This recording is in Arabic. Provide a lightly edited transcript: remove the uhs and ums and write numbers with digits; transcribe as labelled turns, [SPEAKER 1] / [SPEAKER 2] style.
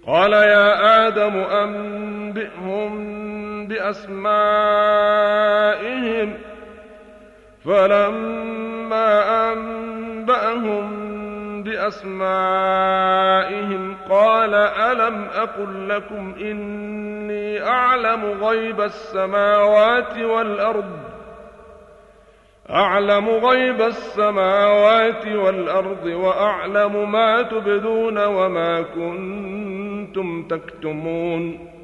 [SPEAKER 1] قال يا آدم أنبئهم بأسمائهم. فلما أنبأهم بأسمائهم قال ألم أقل لكم إني أعلم غيب السماوات والأرض وأعلم ما تبدون وما كنتم تكتمون.